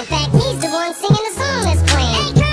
fact, he's the one singing the song that's playing.